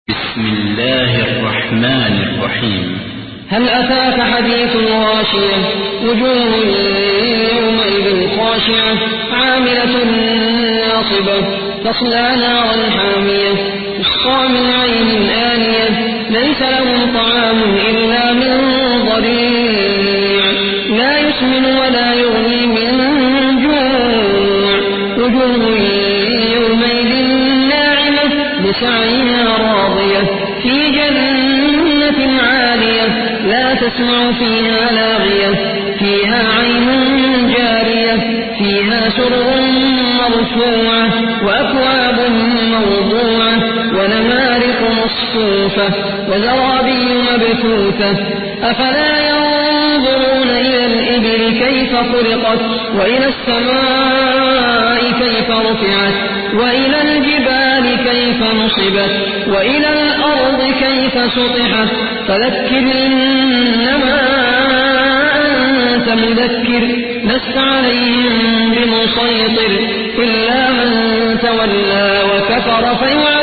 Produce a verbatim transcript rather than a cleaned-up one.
بسم الله الرحمن الرحيم. هل أتاك حديث الغاشية وجوه يومئذ خاشعة عاملة ناصبة تصلى نارا حامية تسقى من عين آنية ليس لهم طعام إلا من ضريع لا يسمن ولا يغني من جوع وجوه يومئذ ناعمة لسعيها راضية في جنة عالية لا تسمع فيها لاغية فيها عين جارية فيها سرر مرفوعة وأكواب موضوعة ونمارق مصفوفة وزرابي مبثوثة أفلا ينظرون إلى الإبل كيف خلقت وإلى السماء كيف رفعت وإلى الجبال كيف نصبت وإلى الأرض كيف سطحت فذكر إنما أنت مذكر لست عليهم بمسيطر إلا من تولى وكفر فيعلم